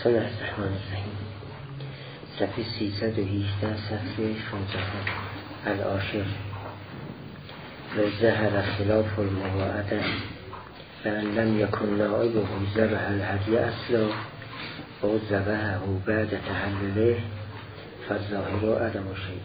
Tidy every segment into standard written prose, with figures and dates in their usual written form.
بسم الله الرحمن الرحیم. صفحه 318 صفحه 16 العاشر لو ظهر خلاف المواعده فان لم یکن نائبه ذبح الهدی اصلا او ذبحه بعد تحلله فالظاهر عدم شیء.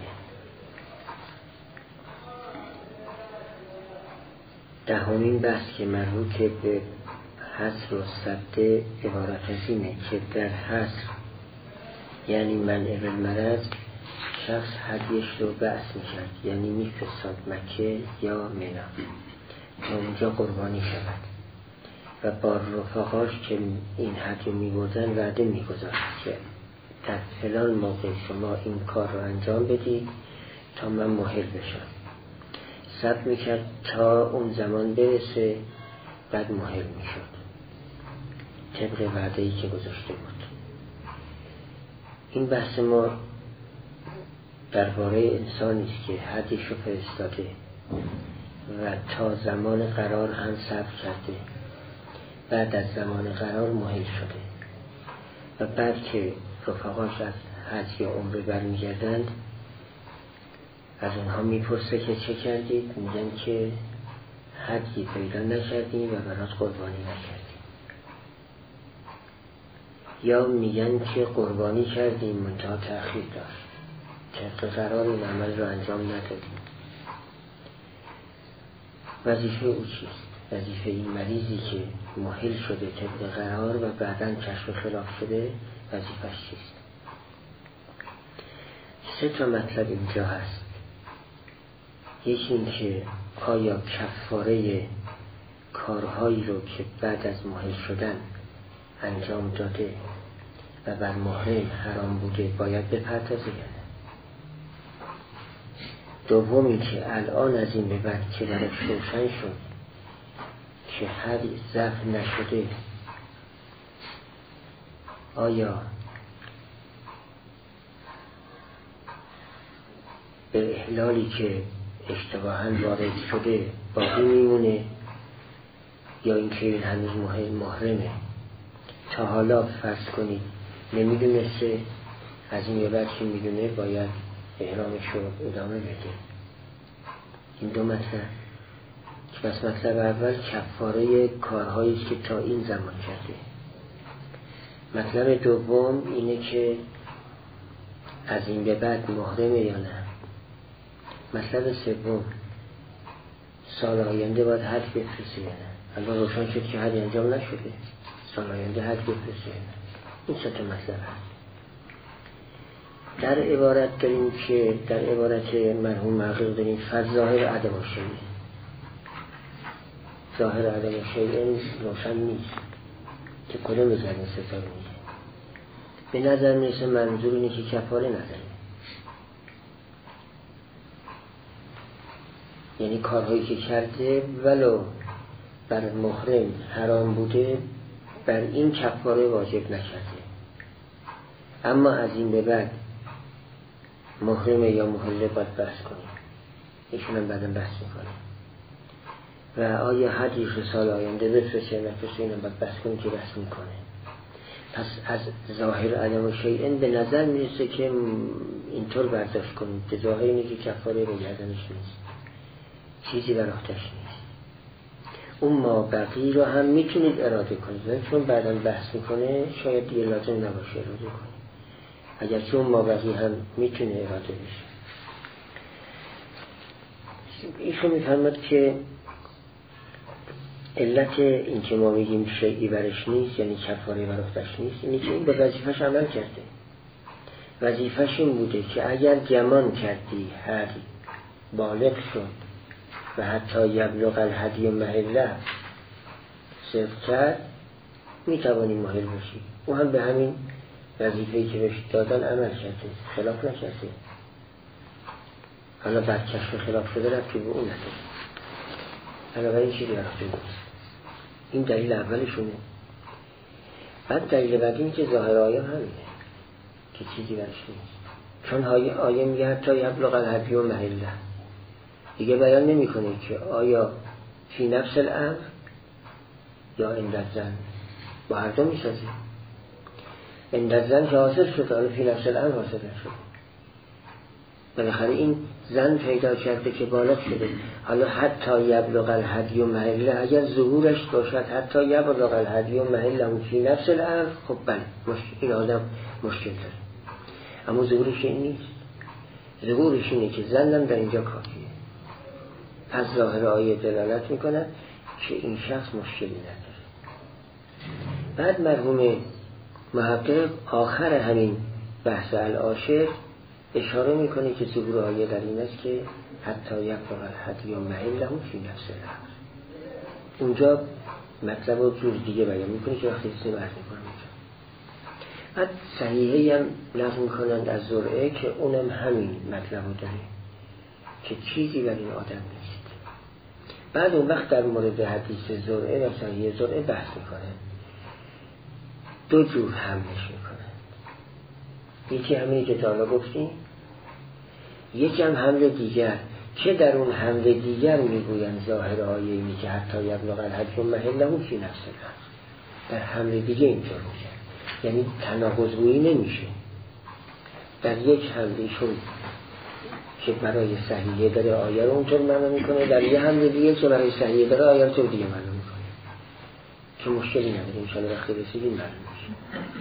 دهمین بحث که مربوط به حصر و سد عبارت از اینه که در حصر یعنی منع بالمرض شخص هدیش رو بأس میکرد، یعنی میفرستاد مکه یا منا تا اونجا قربانی شود و با رفقاش که این هدیه میبردن وعده میگذاشت که در فلان موقع شما این کار رو انجام بدید تا من مهل بشم. صبر میکرد تا اون زمان برسه، بعد مهل میشد طبق وعده‌ای که گذاشته بود. این بحث ما درباره انسانی است که هدیش رو فرستاده و تا زمان قرار هم صبر کرده، بعد از زمان قرار مهل شده و بعد که رفقاش از حج یا عمره برمیگردند از اونها میپرسه که چه کردید؟ میگن که حجی پیدا نکردیم و برات قربانی نکردیم، یا میگن که قربانی کردیم منتها تأخیر داشت، طبق قرار این عمل رو انجام ندادیم. وظیفه او چیست؟ وظیفه این مریضی که مهل شده طبق قرار و بعداً کشف خلاف شده وظیفه‌اش چیست؟ 3 مطلب اینجا هست. یکی این که آیا کفاره کارهایی رو که بعد از مهل شدن انجام داده و بر محرم حرام بوده باید بپردازه یا نه؟ دومی که الان از این به بعد که براش روشن شد که هر ضعف نشده آیا به احلالی که اشتباهاً وارد شده باقی میمونه یا اینکه این هنوز محرمه، تا حالا فرض کنید نمیدونسته، از این به بعد که میدونه باید احرامش رو ادامه بده. این 2 مطلب. پس مطلب اول کفاره کارهایی که تا این زمان کرده. مطلب دوم اینه که از این به بعد محرمه یا نه. مطلب سوم سال آینده باید حج بفرسته یا نه. الان روشن شد که حج انجام نشده، سال آینده حج بفرسته یا نه. این 3 مطلب هست. در عبارت داریم که در عبارت مرحوم محقق داریم فظاهر عدم شیء. ظاهر عدم شیء روشن نیست که کدوم از این 3 میگه. به نظر میرسه منظور اینه که کفاره نداره، یعنی کارهایی که کرده ولو بر محرم حرام بوده بر این کفاره واجب نکرده، اما از این به بعد محرم یا محله باید بحث کنیم. ایشون هم بعدم بحث میکنه. و آیا حدیث سال آینده بفرسته نفرسته اینم باید بحث کنیم که بحث میکنه. پس از ظاهر عدم شیء به نظر میرسه که اینطور برداشت کنیم که ظاهر اینه که کفاره به گردنش نیست، چیزی بر عهده‌اش نیست. اون ما بقی رو هم میتونید اراده کنید، چون بعداً بحث میکنه شاید دیگه لازم نباشه اراده کنید، اگر چون ما بقی هم میتونه اراده بشه. ایشون میفرماد که علت این که ما میگیم شیئی برش نیست، یعنی کفاره بر عهده‌اش نیست، اینه که این به وظیفه‌اش عمل کرده. وظیفه‌اش این بوده که اگر گمان کردی هر بالغ شد و حتی یبلغ الهدی محله صرف کرد میتوانی مهل بشی. او هم به همین وظیفه‌ای که بهش دادن عمل کرده، خلاف نکرده. حالا بعد کشف خلاف شده رفتی به اون نداره، حالا این چیزی رفته نیست. این دلیل اولشونه. بعد دلیل بعدی این که ظاهر آیه همینه که چیزی برش نیست، چون آیه میگه حتی یبلغ الهدی محله، دیگه بیان نمی کنه که آیا فی نفس الامر یا عند الظن، با هر دو می سازه. این در زن که حاصل شد، حالا فی نفس الامر حاصل نشد. بالاخره این زن پیدا کرده که بالغ شده. حالا حتی یبلغ الهدی محله، اگر ظهورش باشد حتی یبلغ الهدی محله فی نفس الامر، خب بله این آدم مشکل داره. اما ظهورش این نیست. ظهورش اینه که زنم در اینجا کافیه. از ظاهر آیه دلالت میکنه که این شخص مشکلی نداره. بعد مرحوم محقق آخر همین بحث العاشر اشاره میکنه که ظهور آیه در این است که حتی یبلغ الهدی محله فی نفس الامر. اونجا مطلب رو جور دیگه بیان میکنه که وقتی اسم عرض میکنم اونجا. بعد صحیحه هم نقل میکنند از زرعه که اونم همین مطلب رو داره که چیزی بر این آدم نیست. بعد اون وقت در مورد حدیث زرعه و صحیحه زرعه بحث میکنه. دو جور حملش میکنه. یکی همینی که تا حالا گفتیم، یکی هم حمل دیگر که در اون حمل دیگر میگوین ظاهر آیه اینی که حتی یبلغ الهدی محله فی نفس الامر. در حمل دیگه اینجا میگن، یعنی تناقض گویی نمیشه. در یک حملشون که برای صحیحه داره آیه رو اونطور معنا میکنه، در یه حمل دیگه که برای صحیحه داره آیه رو طور دیگه معنا میکنه که مشکلی نداره. انشاءالله وقتی رسیدیم معلوم میشه.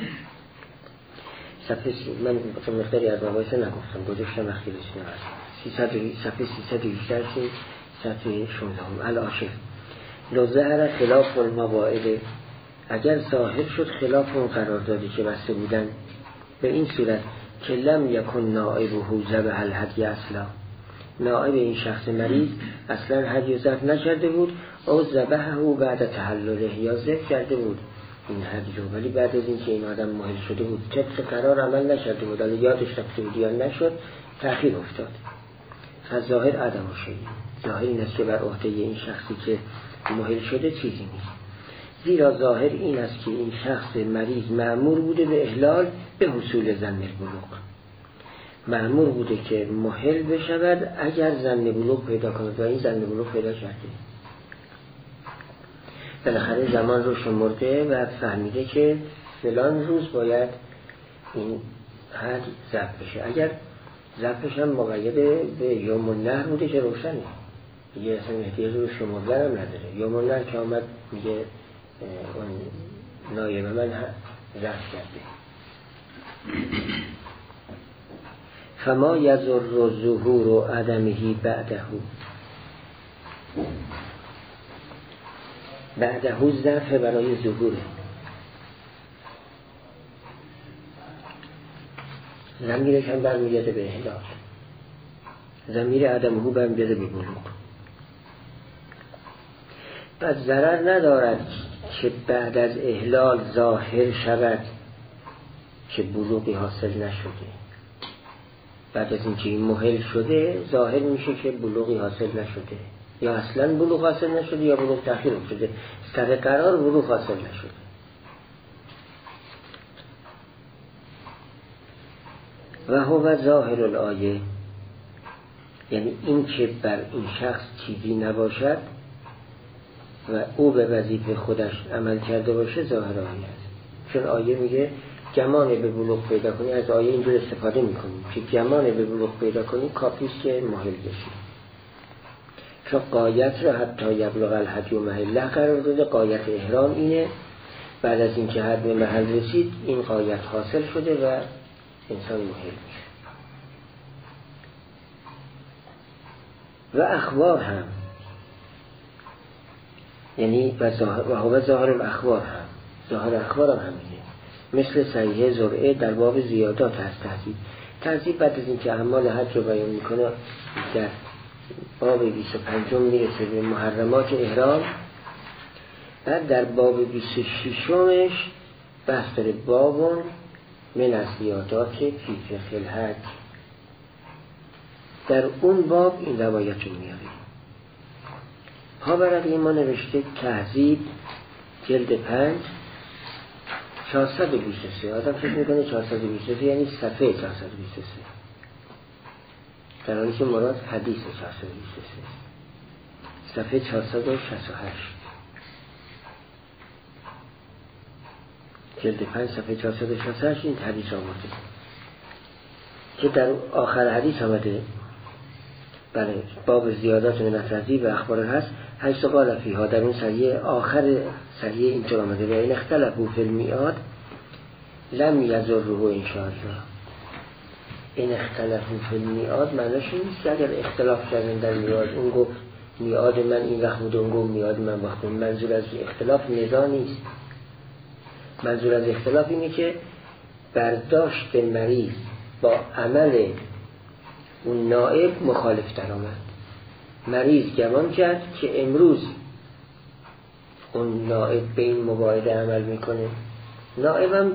من مقداری از مباحث نگفتم، گذاشتم وقتی رسیدیم. صفحه 318 صفحه 16 العاشر. لو ظهر خلاف المواعد، اگر ظاهر شد خلاف اون قراردادی که بسته بودن، به این صورت که لم یکن نائبه ذبح الهدی اصلا، نائب این شخص مریض اصلا هدی ذبح نکرده بود، او ذبحه بعد تحلله، یا ذبح کرده بود این هدی رو ولی بعد از اینکه این آدم ماهر شده بود طبق قرار عمل نکرده بود، حالا یادش رفته بود یا نشد، تأخیر افتاد. از ظاهر عدم شد. ظاهر این است که بر عهده این شخصی که ماهر شده چیزی نیست. زیرا ظاهر این است که این شخص مریض مأمور بوده به احلال به حصول ظن البلوغ، مأمور بوده که مهل بشود اگر ظن بلوغ پیدا کند و این ظن بلوغ پیدا کرده. بالاخره زمان رو شمرده و فهمیده که فلان روز باید این حد ضبط بشه. اگر ضبطش هم مقید به یوم النحر بوده که روشنه دیگه، اصلا احتیاج رو شمردن هم نداره. یوم النحر که آمد میگه اون نایب من ضبط کرده. فما یضر ظهور عدمه بعده ضعف برای ظهوره. ضمیرش هم برمیگرده به احلال، ضمیر عدمه برمیگرده به بلوغ. پس ضرر ندارد که بعد از احلال ظاهر شود که بلوغی حاصل نشده. بعد از اینکه این مهل شده ظاهر میشه که بلوغی حاصل نشده، یا اصلا بلوغ حاصل نشده یا بلوغ تأخیر افتاده، سر قرار بلوغ حاصل نشده. و هو ظاهر الآیه، یعنی این که بر این شخص چیزی نباشد و او به وظیفه خودش عمل کرده باشه ظاهر آیه است. چون آیه میگه گمان به بلوغ پیدا کنی، از آیه اینجور استفاده میکنیم که گمان به بلوغ پیدا کنی کافیست که ماهل بشی. چون قایت را حتی یبلغ الهدی محله قرار داده. قایت احرام اینه بعد از اینکه حد به محل رسید این قایت حاصل شده و انسان ماهل میشه. و اخبار هم، یعنی و هو ظاهر الاخبار هم، ظاهر اخبار هم همینه. مثل صحیحه زرعه در باب زیادات هست. تهذیب بعد از اینکه اعمال حج رو بیان میکنه در باب 25 میرسه به محرمات احرام. بعد در باب 26 بحث داره بابون من از زیادات فی فقه الحج. در اون باب این روایت رو میاره. ها برقی ما نوشته تهذیب جلد 5 423. آدم فکر میکنه 423 یعنی صفحه 423، در حالی که مراد حدیث 423 صفحه 468. جلد 5 صفحه 468 این حدیث آورده که در آخر حدیث آمده بله باب زیادات من الرضی و اخبار هست حیث قال فیها در اون صحیح آخر صحیح اینطور آمده و این اختلفوا فی المیعاد لم یضره ان شاء الله. این اختلافی فی المیعاد معناش نیست که اگر اختلاف کردن در میعاد اون گفت میعاد من این وقت بود اون گفت میعاد من وقت بود. منظور از اختلاف نزاع نیست. منظور از اختلاف اینه که برداشت مریض با عمل اون نائب مخالف در آمد. مریض گمان کرد که امروز اون نائب به این مواعده عمل میکنه، نائبم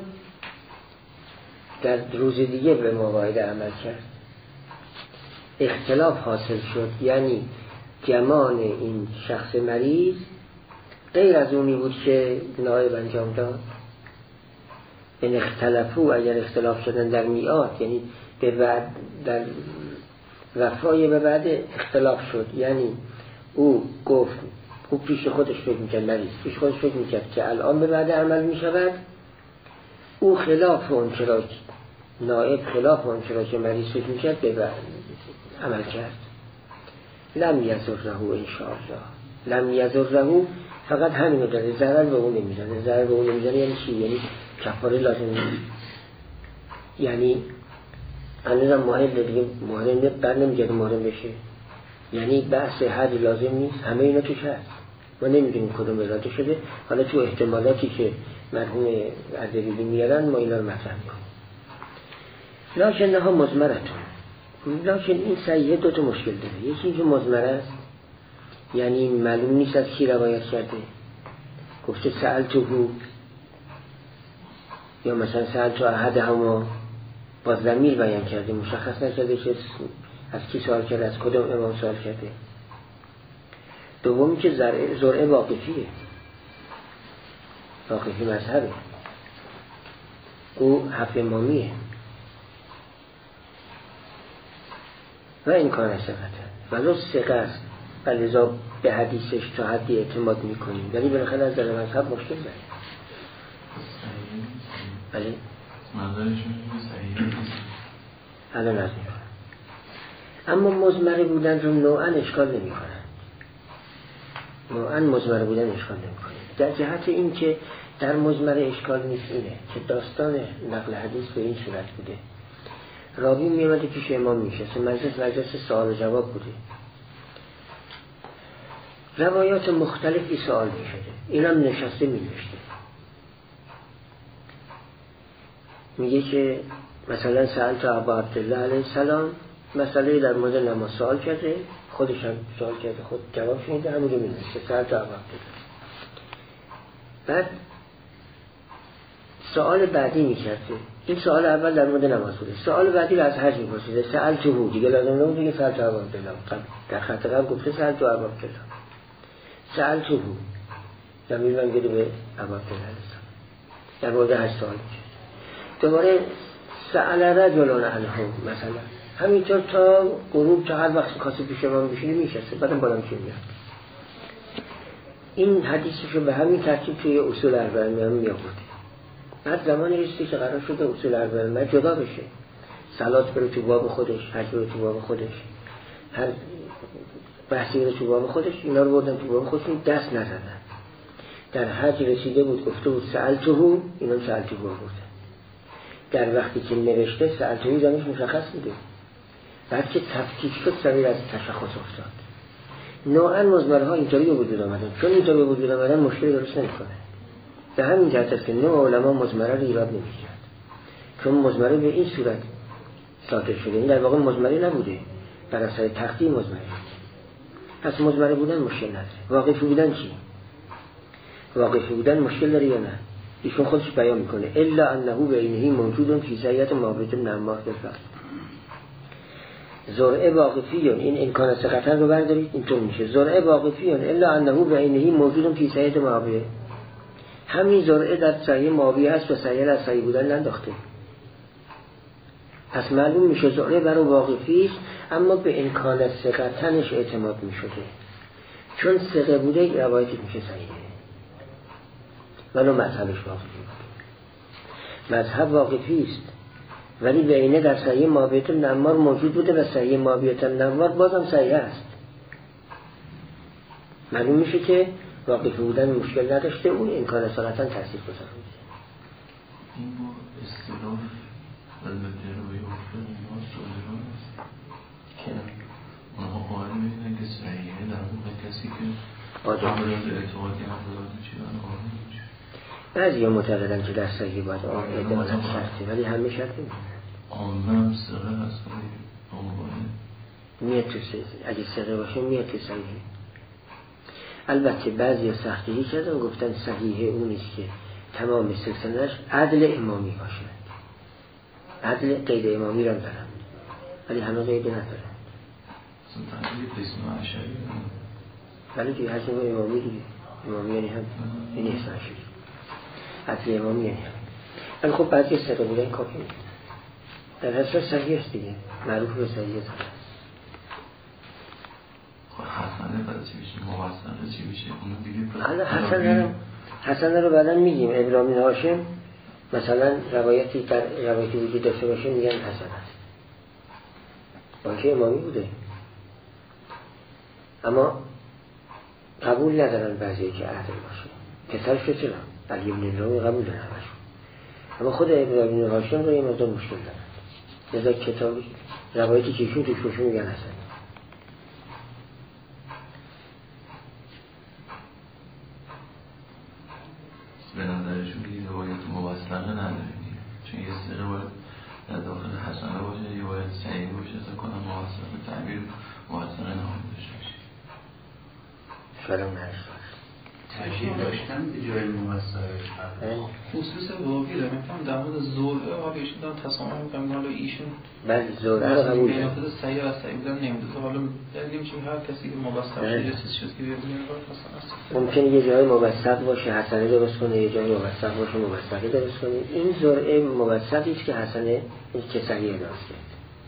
در روز دیگه به مواعده عمل کرد. اختلاف حاصل شد، یعنی گمان این شخص مریض غیر از اونی بود که نائب انجام داد. این اختلافو اگر اختلاف شدن در میعاد یعنی به بعد در وفای به بعد اختلاف شد، یعنی او گفت او پیش خودش فکر میکرد، مریض پیش خودش فکر میکرد که الان به بعد عمل میشود، او خلاف اون چرا نائب خلاف اون چرا که مریض فکر میکرد به بعد عمل کرد. لم یضره ان شاء الله. لم یضره فقط همینو داره، ضرر به اون نمیزنه. ضرر به اون نمیزنه یعنی چی؟ یعنی کفاره لازم نیست. یعنی هنوزم محل دیگه محرم بر نمیگرد محرم بشه، یعنی بحث حد لازم نیست. همه اینا توش هست، ما نمیدونیم کدوم اراده شده. حالا تو احتمالاتی که مرحوم اردبیلی میارن ما اینا رو مطرح میکنیم. لکنها مضمرتون. لکن این صحیحه دو تا مشکل داره. یکی که مضمر است، یعنی معلوم نیست از کی روایت کرده. گفته سألتهو یا مثلا سألتو احدهما با ضمیر بیان کرده، مشخص نکرده که از کی سوال کرده، از کدام امام سوال کرده. دومی که زرعه واقفیه، واقفی مذهبه، او حفظ امامیه و این کار ثقته و لو ثقه است و لذا به حدیثش تا حدی اعتماد میکنیم، ولی بالاخره از در مذهب مشکل داره. بله الان از میکنم. اما مضمر بودن رو نوعا اشکال نمی کنن. نوعا مضمر بودن اشکال نمی کنن. در جهت این که در مضمر اشکال نیست اینه که داستان نقل حدیث به این صورت بوده. راوی میامده پیش امام میشسته، مجلس سوال و جواب بوده، روایات مختلفی سوال میشده، اینم نشسته مینوشته. میگه که مثلا سألت ابا عبدالله علیه السلام مسئله در مورد نماز سوال کرده، خودش هم سوال کرده، خود جواب شنیده، همونجا مینوشته سألت ابا عبدالله. بعد سوال بعدی میکرده، این سوال اول در مورد نماز بوده، سوال بعدی رو از حج میپرسیده، سألتهو دیگه لازم نبود دیگه سألت ابا عبدالله، در خط قبل گفته سألت ابا عبدالله، سألتهو ضمیر برمیگرده به ابا عبدالله علیه السلام، در مورد حج سوال میکرد. دوباره سأل رجل عنه مثلا، همینطور تا غروب، تا هر وقت خاصی پیش امام بشینه میشسته، بعدم بالا میشه میاد. این حدیثشو به همین ترتیب توی اصول اربعین میآورده. بعد زمانی رسیده که قرار شده اصول اربعین جدا بشه، صلات بره تو باب خودش، حج بره تو باب خودش، هر بحثی بره تو باب خودش، اینا رو بردن تو باب خودشون، دست نزدن. در حج رسیده بود گفته بود سألتهو، اینا سألتهو بردن. در وقتی که نوشته سألتهو زمینش مشخص بوده، بعد که تفتیش شد زمین از تشخص افتاد. نوعا مضمرها اینطوری به وجود آمدن، چون اینطوری به وجود آمدن مشکلی درست نمیکنه. به همین جهت است که نوع علما مضمره رو ایراد نمیگیرند، چون مضمره به این صورت صادر شده. این در واقع مضمره نبوده، بر اثر تقدیم مضمره. پس مضمره بودن مشکل نداره. واقفی بودن چی؟ واقفی بودن مشکل داره یا نه؟ ایشون خودش بیان میکنه الا انه بعینه موجود فی سیئت معبد نماز بالفعل. زرعه واقفیون، این امکان ثقتن رو بردارید اینطور میشه زرعه واقفیون الا انه بعینه موجود فی سیئت معبد. همین زرعه در صحیح معاویه هست و صحیح از صحیح بودن ننداخته. پس معلوم میشه زرعه برای واقفی است، اما به امکان ثقتنش اعتماد میشده، چون ثقه بوده روایتی میشه صحیحه ولو مذهبش واقفی بود. مذهب واقفی است، ولی به عینه در صحیح مابیت نمار موجود بوده و صحیح مابیت نمار بازم صحیح است. معلوم میشه که واقفی بودن مشکل نداشته، اون امکان اصالتا تاثیر گذار بوده. این با اصطلاح البته روی افتاد ما صادران است که اونها قائل میدن که صحیحه در واقع کسی که قبل از اعتقادی افراد میشیدن قائل میشه. بعضی ها معتقدن که در صحیح باید اعتقادت شرطی، ولی همه شرطی میدن. عامه هم صغه هست میاد تو صحیح، اگه صغه باشه میاد تو صحیح. البته بعضی ها سختگیری کردن، گفتن صحیحه اونیست که تمام سلسله‌اش عدل امامی باشه. عدل قید امامی را دارن، ولی همه قید ندارن. اصلا تحلیل قسم عشری ولی که حسن امامی دیگه، امامی یعنی هم این حسن عشری، عدل امامی یعنی هم. ولی خب بعضی صدقه بودن کافی نیست. در حسن صحیح است دیگه، معروف به صحیح است. حسنه بعد چی میشه؟ موصله چی میشه؟ اونو دیگه حسنه رو بعدا میگیم. ابراهیم هاشم مثلا روایتی وجود داشته باشه میگن حسن است، با که امامی بوده، اما قبول ندارن بعضی که عدل باشه. پسرش رو چرا؟ علی بن ابراهیم قبول دارن باشون، اما خود ابراهیم هاشم رو یه مقدار مشکل دارن. لذا کتابی روایتی که ایشون توش باشه میگن حسن. به نظرشون یه روایت موصله نداریم، چون یه سره باید در داخل حسنه باشه، یه باید صحیح باشه، اصلا کنم موصله تعبیر موصله نمید داشته باشه. سلام نرشت تشریح داشتن به جای موصله خصوص واقعی رو میفهم در مورد زوره حالا ایشون دارم تصامن میکنم حالا ایشون بعد زوره رو قبول دارم بینافت سعیه و سعیه بودن نمیدوزه. حالا نمیشیم هر کسی که مبستر شده یه چیز شد که ببینیم ممکنه یه جای موثق باشه حسنه درست کنه، یه جای موثق باشه موثقی درست کنه. این زرعه موثقی است که حسنه که صحیح درست کرد.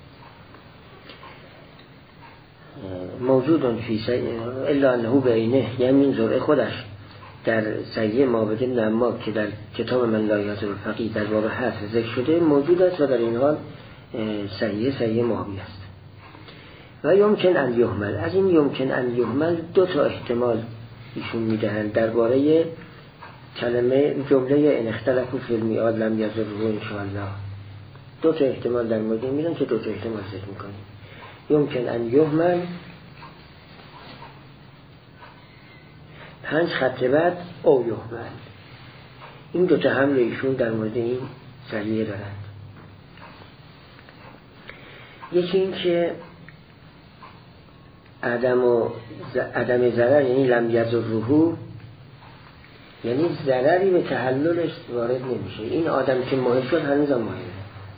موجودون فی صحیح الا انه بعینه، یعنی این زرعه خودش در صحیح مابعد نمار که در کتاب من لا یعذر الفقیه در باب حذف ذکر شده موجود است و در این حال صحیح مابعی است. و یمکن ان یهمل، از این یمکن ان یهمل دو تا احتمال ایشون میدهند درباره کلمه جمله ان اختلفوا فی المیعاد لم یضروا ان شاء الله. دو تا احتمال در مورد میدن که دو تا احتمال ذکر میکنیم. یمکن ان یهمل 5 خط بعد او یهمل. این دو تا حمل ایشون در مورد این صحیح دارند. یکی این که عدم ضرر یعنی لم یضره، یعنی ضرری به تحللش وارد نمیشه. این آدم که ماهی شد هنوز هم ماهیه.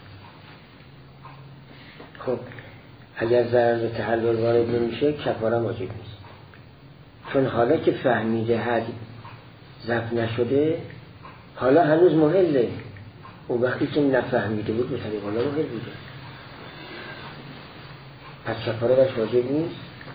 خب اگر ضرر به تحلل وارد نمیشه کفاره واجب نیست، چون حالا که فهمیده حد ضبط نشده حالا هنوز محله. او وقتی که نفهمیده بود به طریق الله محل بوده، پس کفاره باش واجب نیست.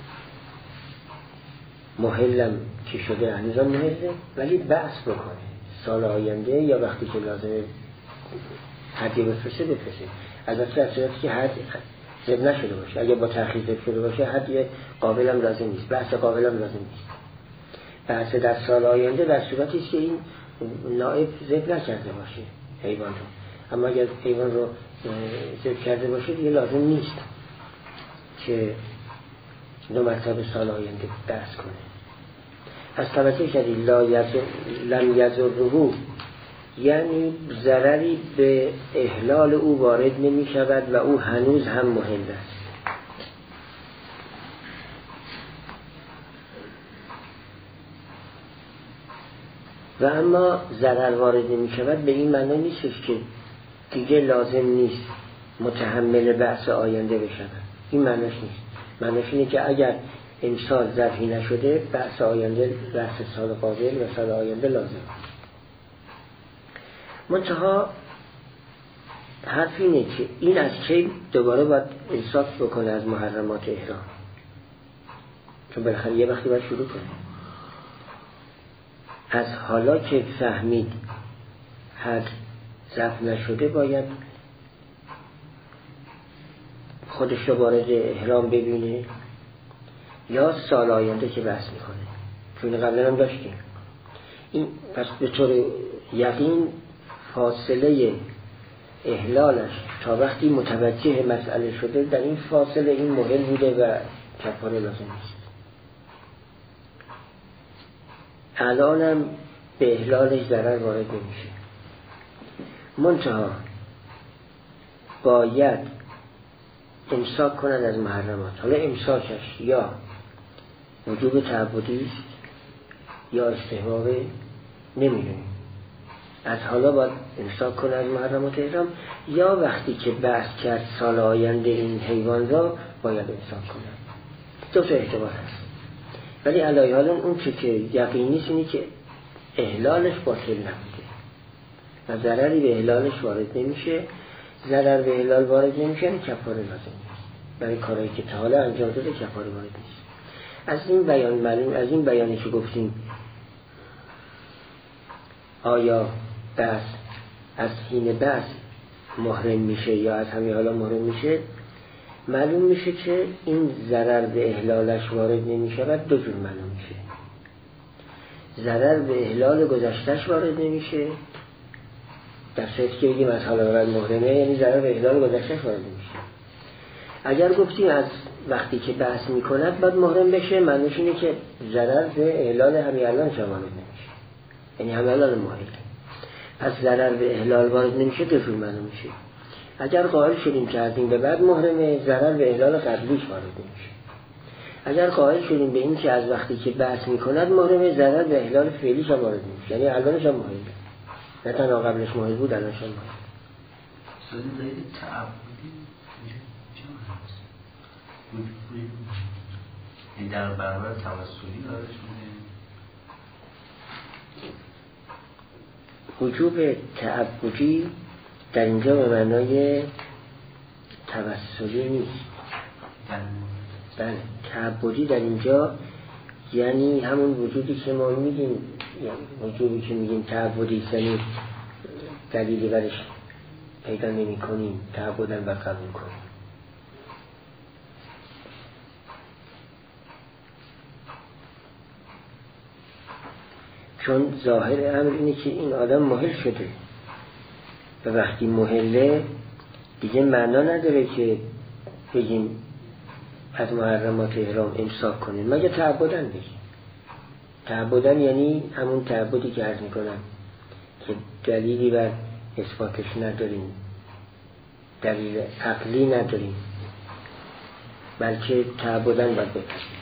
محلم که شده هنوزم محله، ولی بحث بکنه سال آینده یا وقتی که لازمه حدی بفرسه. البته در صورتی که حد ضبط نشده باشه. اگه با تأخیر ضبط شده باشه حد قابلم لازم نیست، بحث قابلم لازم نیست. بحث در سال آینده در صورتی که این نائب ضبط نکرده باشه حیوان رو، اما اگر حیوان رو ضبط کرده باشه دیگه لازم نیست که 2 مرتبه سال آینده بحث کنه. از توجه شدید لم یضره یعنی ضرری به احلال او وارد نمی شود و او هنوز هم محل است. و اما ضرر وارد نمی شود به این معنی نیست که دیگه لازم نیست متحمل بحث آینده بشود. این معنیش نیست. معنیش اینه که اگر امسال ذبحی نشده بحث آینده، بحث سال قابل و سال آینده لازم. منتها حرف اینه که این از کی دوباره باید انصاف بکنه از محرمات احرام، چون بالاخره یه وقتی باید شروع کنه. از حالا که فهمید حد ضبط نشده باید خودش رو وارد احرام ببینه یا سال آینده که بحث میکنه، چون قبلا هم داشتیم. این پس به طور یقین فاصله احلالش تا وقتی متوجه مسئله شده، در این فاصله این مهم بوده و کفاره لازم نیست. الانم به احلالش ضرر وارد نمیشه، منتها باید امساک کند از محرمات. حالا امساکش یا وجوب تعبدی است یا استحباب، نمیدونیم. از حالا باید امساک کند از محرمات احرام، یا وقتی که بحث کرد سال آینده این حیوان را باید امساک کند. دو تا احتمال هست، ولی علی حال اون که یقینی است اینه که احلالش باطل نبوده و ضرری به احلالش وارد نمیشه. ضرر به احلال وارد نمیشه، یعنی کفاره لازم نیست. برای کارهایی که تا حالا انجام داده کفاره وارد نیست. از این بیان معلوم، از این بیانی که گفتیم آیا بس از حین بس محرم میشه یا از همین حالا محرم میشه، معلوم میشه که این ضرر به احلالش وارد نمیشه و دو جور معلوم میشه. ضرر به احلال گذشتهش وارد نمیشه، در صورتی که بگیم از حالا بعد محرمه، یعنی ضرر به احلال گذشتهش وارد نمیشه. اگر گفتیم از وقتی که بحث میکند بعد محرم بشه، معنیش اینه که ضرر به احلال همین الان وارد نمیشه، یعنی همین الان محرم. پس ضرر به احلال وارد نمیشه، دو جور معلوم میشه. اگر قائل شدیم که از این به بعد محرمه، ضرر به احلال قبلیش وارد نمیشه. اگر قائل شدیم به این که از وقتی که بحث میکند محرمه، ضرر به احلال فعلیش هم وارد نمیشه، یعنی الانش هم محرمه، نه تنها قبلش محرم بود الانش هم محرمه. سوال زید تعبدی هست این در برابر توسلی دارش وجوب تعبدی در اینجا به معنای توسلی نیست. بله، تعبدی در اینجا یعنی همون وجودی که ما میگیم، یعنی وجودی که میگیم تعبدی، یعنی دلیلی برش پیدا نمی کنیم، تعبدن و قبول کنیم. چون ظاهر امر اینه که این آدم مهل شده و وقتی مهله دیگه معنا نداره که بگیم از محرمات احرام امساک کنیم، مگه تعبدن بگیم. تعبدن یعنی همون تعبدی که عرض میکنم که دلیلی بر اثباتش نداریم، دلیل عقلی نداریم، بلکه تعبدن باید بپذیریم.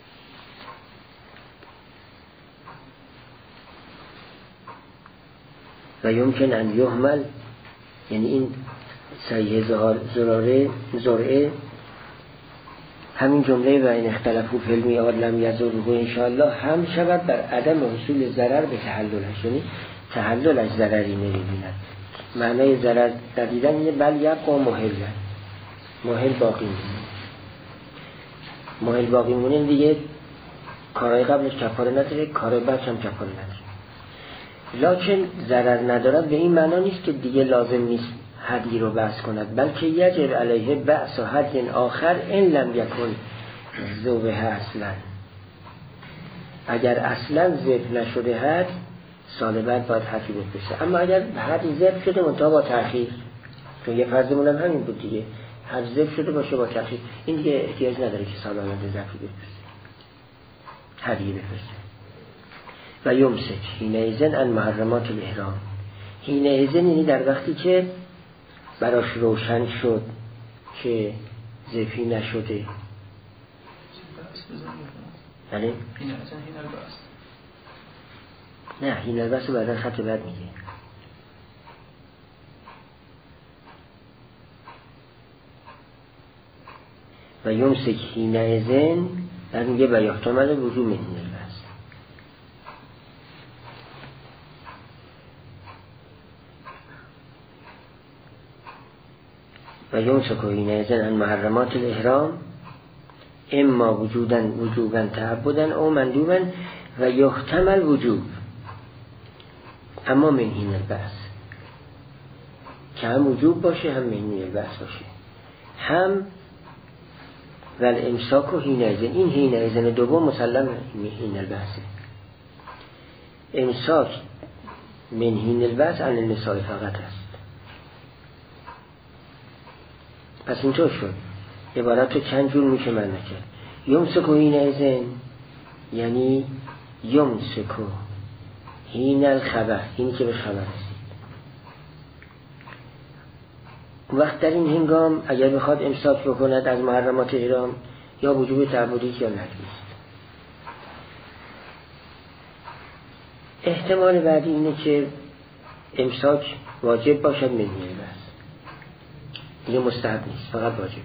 و یمکن ان یحمل، یعنی این صحیح زرعه همین جمله و این اختلافو فی المیعاد لم یضره انشاءالله هم شود بر عدم حصول ضرر به تحللش، یعنی تحللش ضرری نمی‌بیند. معنای ضرر دیدن اینه بل یبقا محلن، محل باقی میمونه. محل باقی میمونه دیگه کارهای قبلش کفاره نداره، کارهای بعدش هم کفاره نداره. لکن ضرر ندارد به این معنا نیست که دیگه لازم نیست حدی رو بحث کند، بلکه یجب علیه بحث و حد آخر این لم یکن ذبح اصلا. اگر اصلا ذبح نشده حد، سال بعد باید حدی بپرسه. اما اگر حد ذبح شده منتها با تأخیر، چون یه فرضمون هم همین بود دیگه، حد ذبح شده باشه با تأخیر، این دیگه احتیاج نداره که سال آینده ذبحی بپرسه، حدی بپرسه. و یمسک حینئذ عن محرمات الاحرام. حینئذ یعنی در وقتی که براش روشن شد که ذبحی نشده. بله؟ نه، حین البس بعد خط بعد میگه. و یمسک حینئذ بعد میگه و یحتمل وجوب من البس. و یمسک حینئذ عن محرمات الاحرام اما وجوبا تعبدا او مندوبا و یحتمل وجوب اما من حین البس. که هم وجوب باشه هم منهی البس باشه. هم والامساک و حینئذ، این حینئذ دوم مسلم حین البسه. امساک منهی البس عن النساء فقط است. پس اینطور شد عبارت رو چند جور میشه معنی کرد. یمسک و حینئذ یعنی یمسک و حین الخبر، اینی که به خبر رسید. وقت در این هنگام اگر بخواد امساک بکند از محرمات احرام یا وجوب تعبدی یا نجوست. احتمال بعدی اینه که امساک واجب باشد منهی البس، دیگه مستحب نیست، فقط واجبه.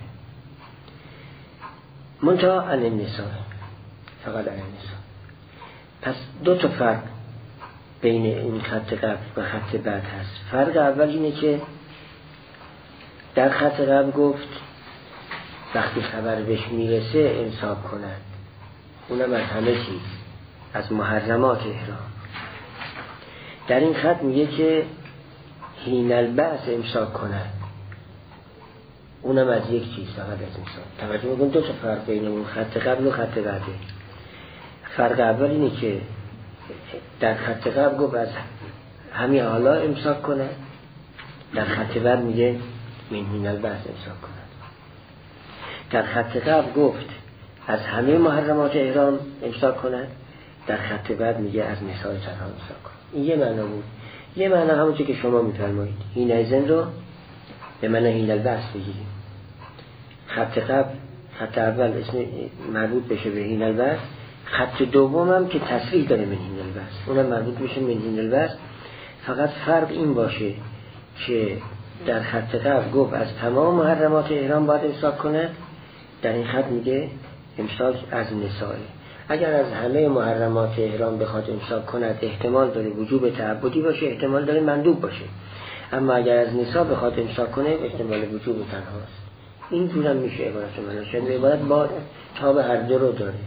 منتها عن النساء، فقط عن النساء. پس دو تا فرق بین این خط قبل و خط بعد هست. فرق اول اینه که در خط قبل گفت وقتی خبر بهش میرسه امساک کند، اونم از همه چیز، از محرمات احرام. در این خط میگه که حین البعث امساک کند، اونم از یک چیز، فقط از امساک. توجه میکنم دو تا فرق بین اون خط قبل و خط بعده. فرق اول اینه که در خط قبل گفت از همه حالا امساک کند، در خط بعد میگه من حین البعث امساک کند. در خط قبل گفت از همه محرمات احرام امساک کند، در خط بعد میگه از نساء تنها امساک کند. این یه معنا بود. یه معنا همونطور که شما میفرمایید حینئذ رو به معنی حین البعث بگیریم. خط قبل، خط اول اسم مربوط بشه به حین البعث، خط دوم هم که تصریح داره من حین البعث، اونم مربوط بشه من حین البعث. فقط فرق این باشه که در خط قبل گفت از تمام محرمات احرام باید امساک کنه، در این خط میگه امساک از نساء. اگر از همه محرمات احرام بخواد امساک کند احتمال داره وجوب تعبدی باشه، احتمال داره مندوب باشه. اما اگر از نساء بخواد امساک کنه احتمال وجوب تنهاست. این جورم میشه عبارت من شد. عبارت با تاب هر دو رو داره.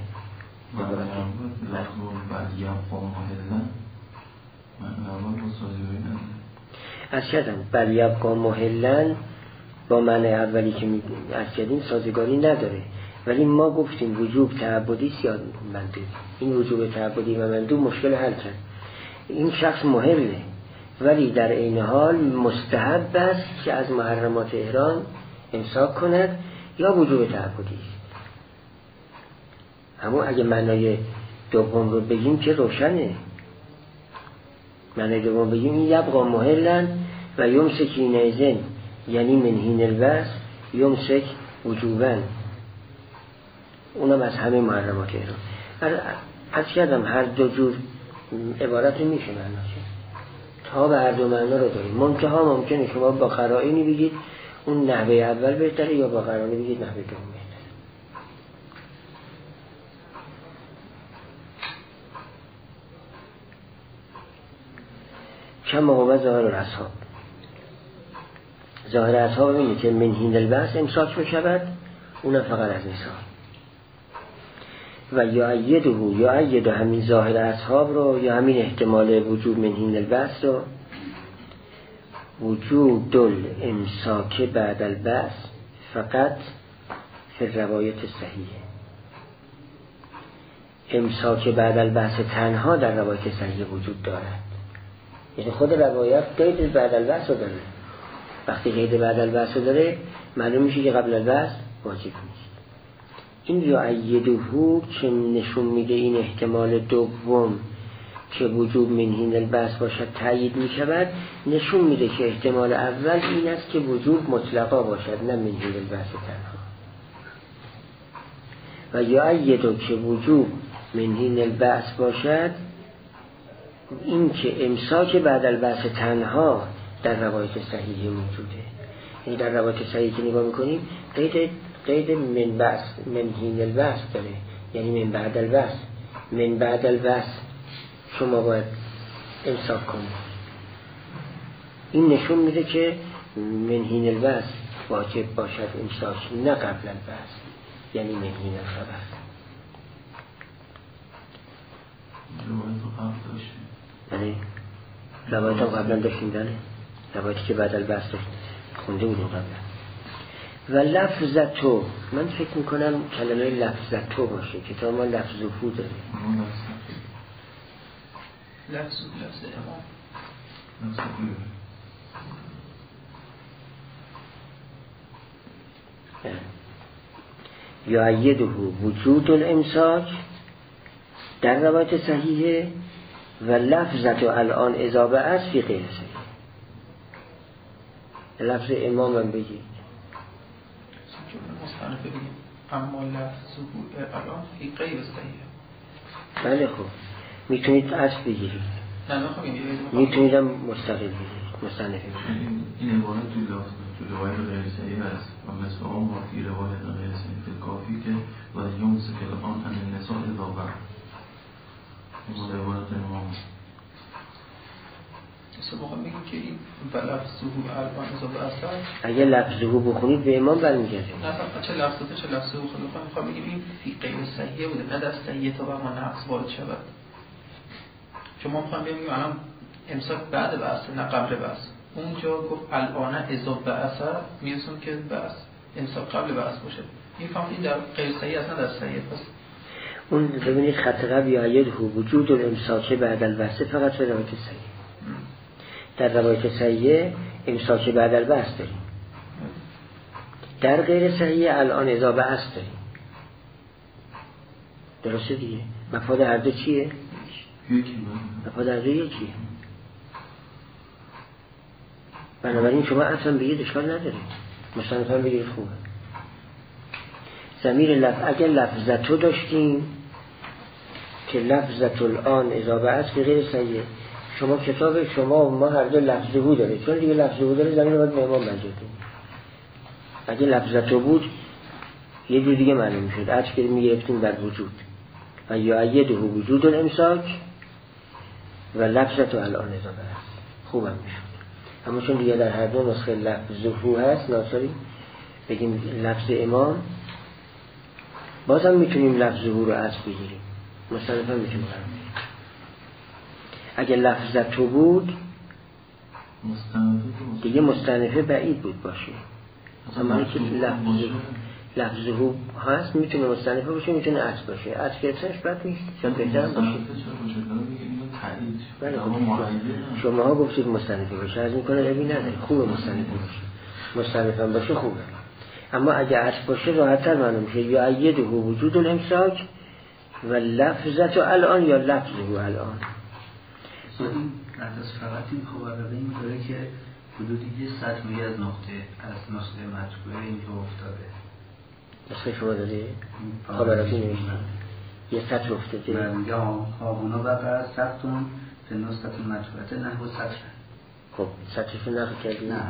از کردم بل یبقا محلن با معنی اولی که از کردیم سازگاری نداره، ولی ما گفتیم وجوب تعبدی یا مندوب. این وجوب تعبدی و مندوب مشکل حل کرد. این شخص محله ولی در این حال مستحب است که از محرمات احرام امساک کند یا وجوب تعبدی است. اما اگه معنای دوم رو بگیم که روشنه. معنای دوم بگیم این یبقا محلن و یمسک حینئذ یعنی من حین البعث یمسک وجوبا، اونم از همه محرمات احرام. از کردم هر دو جور عبارت میشه معنا شد. تا به هر دو معنا رو داریم. منتها ممکنه شما با قرائنی بگید اون نحوه اول بهتره یا با قرائنی بگید نحوه دوم بهتره. کما هو ظاهر الاصحاب. ظاهر اصحاب اینه که من حین البعث امساک بشود، اونم فقط از نساء. و یا یعید همین ظاهر اصحاب رو یا همین احتمال وجود من حین البعث رو وجود دل امساک بعد البعث فقط فی روایت صحیحه. امساک بعد البعث تنها در روایت صحیح وجود دارد. یعنی خود روایت قید بعد البعث رو داره. وقتی قید بعد البعث رو داره معلوم میشه که قبل البعث واجب نیست. این یعیده که نشون میده این احتمال دوم که وجود من حین البعث باشد تأیید میشود، نشون میده که احتمال اول این است که وجود مطلقا باشد نه من حین البعث تنها. و یعیده که وجود من حین البعث باشد این که امساک بعد البعث تنها در روایت صحیح موجوده. یعنی در روایت صحیح که نگاه میکنیم قید من بعث من حین البعث داره، یعنی من بعد البعث. من بعد البعث شما باید امساک کنید. این نشون میده که من حین البعث واجب باشد امساک نه قبل البعث، یعنی من حین الخبر. روایت هم قبلا داشتیم داره، روایتی که بعد البعث داشتیم. خونده بودیم قبلا. و لفظتو، من فکر میکنم کلمه لفظتو باشه، کتاب ما لفظهو داره. لفظ امام یعیده وجود الامساک در روایت صحیحه و لفظتو الان اضافه است فی غیر صحیح. لفظ امام هم بگید مصنف بگیم اما لفظه الان فی غیر صحیح. بله خب میتونید اصل بگیرید، نه نخواهیم میتونید هم مستقل بگیرید، مصنف بگیرید. این عبارت تو روایت غیر صحیح است و مثل آن با فی روایت غیر صحیح فی کافی که و یمسک الان عن النساء اضافه. این عبارت امام سبقا میگیم که این و لفظه الان اضافه است. اگه لفظهو بخونید به امام برمیگرده. نه چه لفظه چه لفظه بخونید میخوام بگیم این فی غیر صحیح بوده، نه در صحیح تا بر ما نقص وارد شود. چون ما میخوام بگیم الان امساک بعد بحث نه قبل بحث. اونجا گفت الان اضافه اثر میرسون که بحث امساک قبل بحث باشه. این فهم این در غیر صحیح اصلا در صحیح است. اون ببینید خط قبل یعیده وجود الامساک بعد البحث فقط به روایت صحیح. در روایت صحیح امساک بعد البحث داریم. در غیر صحیح الان اضافه است داریم. درسته دیگه؟ مفاد هر دو چیه؟ مفاد هر دو یکیه. بنابراین شما اصلا بگید اشکال نداره، مصنفان بگید خوبه. ضمیر اگر لفظتو داشتیم که لفظتو الان اضافه است که غیر صحیح، شما کتاب شما و ما هر دو لفظهو داره، چون دیگه لفظهو داره زمین باید به امام منجر کنیم. اگه لفظتو بود یه جور دیگه معلوم میشد، عطف که میگرفتیم در وجود و یعیده وجود الامساک و لفظتو الان اضافه است خوبم میشد. اما چون دیگه در هر دو نسخه لفظهو هست ناصری بگیم لفظ امام، بازم میتونیم لفظهو رو عطف بگیریم، مصنفا میتونیم برمیم. اگه لفظتو بود دیگه مستنفه بعید بود باشه، اما که لفظهو هست میتونه مستنفه باشه، میتونه عطف باشه. عطف گرفتنش بد نیست، شاید بهتر باشه. بله شما ها گفتید مستنفه باشه، از میکنه روی نداره، خوبه مستنفه باشه، مستنفه باشه خوبه. اما اگه عطف باشه راحت‌تر معلوم میشه. یا یعیده وجود الامساک و لفظتو الان یا لفظهو الان. از فقط این خبرده این داره که حدودی 100 میلی از نقطه مطبوعه اینجا افتاده. نسخه شما داره؟ خبراتی نوشته یه سطر افتاده. من یا اونا بقیه سختون به نسخه مطبوعه نحو سطر. خب سطرشو نقل کردی؟ نه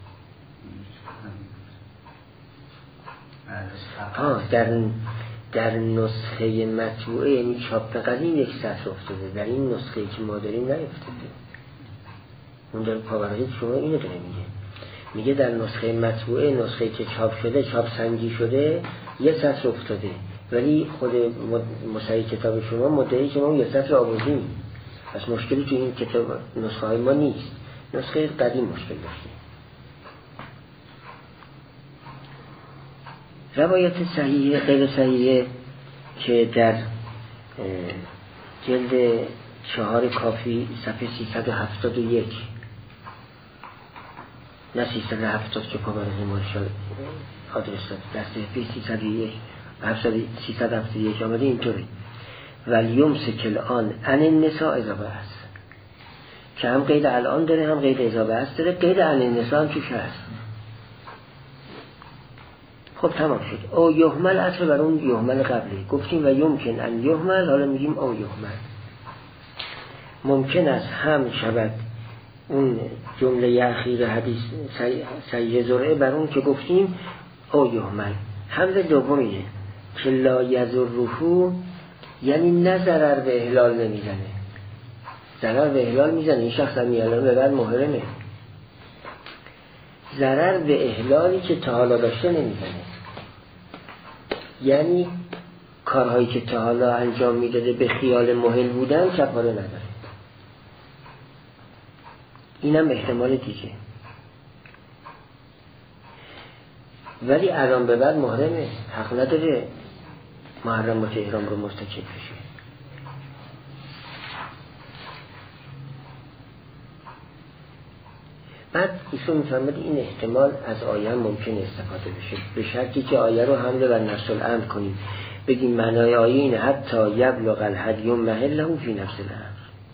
در نسخه مطبوعه یعنی چاپ قدیم یک سطر افتاده، در این نسخه که ما داریم نیفتاده. اون در پاورقی شما اینو داره میگه در نسخه مطبوعه، نسخه که چاپ شده، چاپ سنجی شده، یه سطر افتاده، ولی خود مصحح کتاب شما مدعی که ما یه سطر آوردیم. پس مشکلی تو این کتاب نسخه های ما نیست، نسخه قدیم مشکل داشتیم. روایت صحیح غیر صحیح که در جلد 4 کافی صفحه 371 نه 370 که پاورقی مارشال آدرس داد، در صفحه 371 آمده اینطوری ولیمسک الان عن النساء اضافه است که هم قید الان داره هم قید اضافه است داره، قید عن النساء هم توش هست. خب تمام شد. او یهمل اصل بر اون یهمل قبلی گفتیم و یمکن ان یهمل، حالا میگیم او یهمل. ممکن است هم شود اون جمله اخیر حدیث صحیح زرعه بر اون که گفتیم او یهمل. حمل دومیه که لا یضره، یعنی نه ضرر به احلال نمیزنه، ضرر به احلال میزنه. این شخص هم میالان به بعد محرمه، ضرر به احلالی که تا حالا داشته نمیزنه، یعنی کارهایی که تا حالا انجام میداده به خیال مهل بودن کفاره نداره. اینم احتمال دیگه. ولی الان به بعد محرمه، حق نداره محرمات احرام رو مرتکب بشه. بعد ایشون میفرماید این احتمال از آیه ممکن استفاده بشه، به شرطی که آیه رو حمله بر نفس الامر کنیم، بگیم معنای آیه اینه حتی یبلغ الهدی محله فی نفس الامر.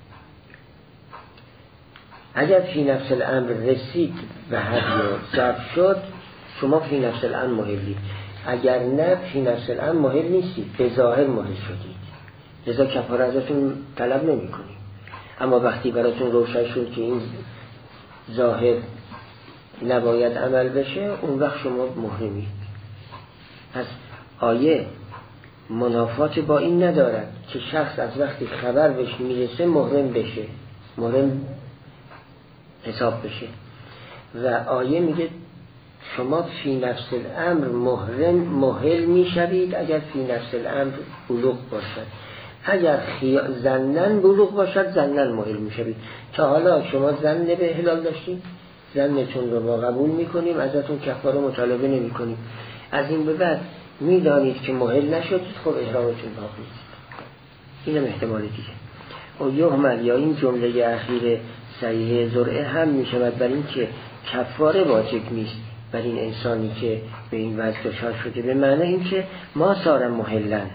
اگر فی نفس الامر رسید و هدی ضبط شد، شما فی نفس الامر محلی، اگر نه فی نفس الامر محل نیستید، به ظاهر محل شدید، لذا کفاره ازتون طلب نمی کنیم. اما وقتی براتون روشن شد که این ظاهر نباید عمل بشه، اون وقت شما محرمید. پس آیه منافات با این ندارد که شخص از وقتی خبر بهش میرسه محرم بشه، محرم حساب بشه. و آیه میگه شما فی نفس الامر محل میشوید اگر فی نفس الامر بلوغ باشد، اگر زنن بلوغ باشد زنن محل میشوید. تا حالا شما زن به احلال داشتید، زنتون رو ما قبول میکنیم، ازتون کفاره مطالبه نمی کنیم. از این به بعد میدانید که محل نشدید، خب احرامتون باقی است. اینم احتمال دیگه. و یهمل یا این جمله اخیر صحیح زرعه هم میشود بر این که کفاره واجب نیست بر این انسانی که به این وضع دچار شده، به معنی این که ما صار محلن،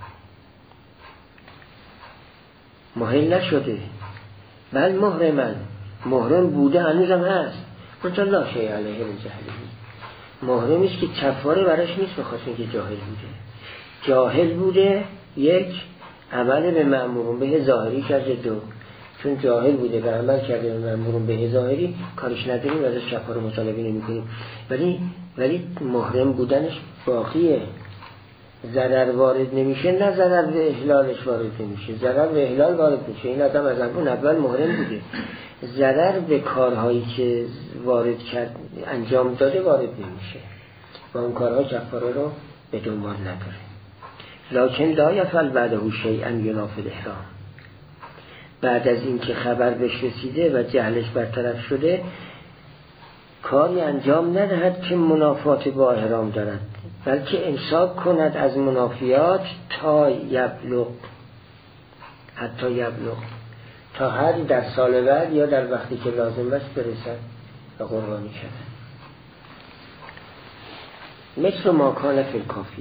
محل نشده، بل محرم بوده، هنوزم هست، منطقه لا شیء علیه من جهلی، محرمی است که کفاره براش نیست بخاطر اینکه جاهل بوده. یک، عمل به مأمورون به ظاهری کرده. دو، چون جاهل بوده و عمل کرده به مأمورون به ظاهری، کارش نداریم و ازش کفاره مطالبه نمی کنیم. ولی محرم بودنش باقیه، ضرر وارد نمیشه، نه ضرر به احلالش وارد نمیشه، ضرر به احلال وارد میشه. این آدم از اول محرم بوده، ضرر به کارهایی که وارد کرد انجام داده وارد نمیشه و اون کارها کفاره رو به دنبال نداره. لکن لا یفعل بعده شیئا ینافی الاحرام، بعد از این که خبر بهش رسیده و جهلش برطرف شده کاری انجام ندهد که منافات با احرام دارد، بلکه امساک کند از منافیات تا یبلغ، حتی یبلغ، تا حدی در سال بعد یا در وقتی که لازم است برسد و قربانی شود. مثل ما کان فی الکافی،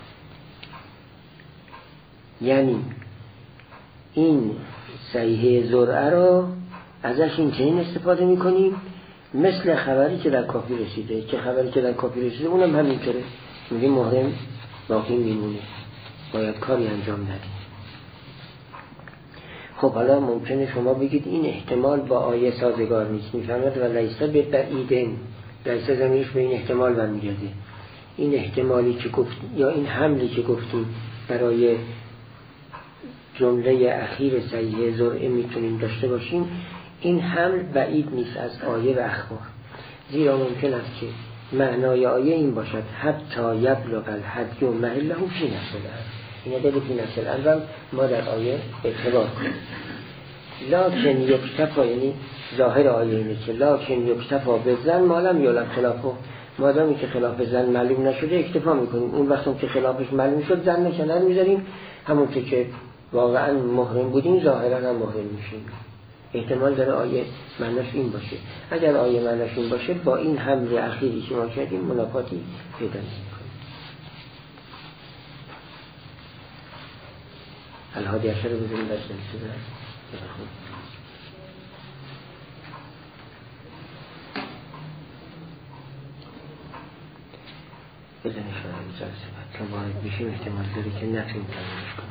یعنی این صحیحه زرعه رو ازش این استفاده میکنیم مثل خبری که در کافی رسیده، که خبری که در کافی رسیده اونم همینطوره، میگه محرم باقی میمونه، باید کاری انجام ندید. خب حالا ممکنه شما بگید این احتمال با آیه سازگار نیست، میفهمد و لیسا به بعیدن، لیسا زمینش به این احتمال برمیگرده. این احتمالی که گفت یا این حملی که گفتیم برای جمله اخیر صحیح زرعه میتونیم داشته باشیم، این حمل بعید نیست از آیه و اخبار، زیرا ممکن است که معنای آیه این باشد حتی یبلغ الهدی محله فی نفس الامر، این دلیل فی نفس الامر ما در آیه اعتبار کنیم. لکن یکتفا، یعنی ظاهر آیه اینه که لکن یکتفا به زن مالم یولد خلافه، مادامی که خلاف زن معلوم نشده اکتفا میکنیم، اون وقتی که خلافش معلوم شد زن کنار میذاریم، همون که واقعا محرم بودیم ظاهرا هم محرم میشیم. احتمال داره آیه معناش این باشه. اگر آیه معناش این باشه با این حمل اخیری که ما کردیم منافاتی پیدا نمی‌کنه. الهادی عشر رو بزنیم بس نمیشه بزنیم شما این جلسه بعد که وارد بشیم احتمال داره که نتونیم تمامش کنیم.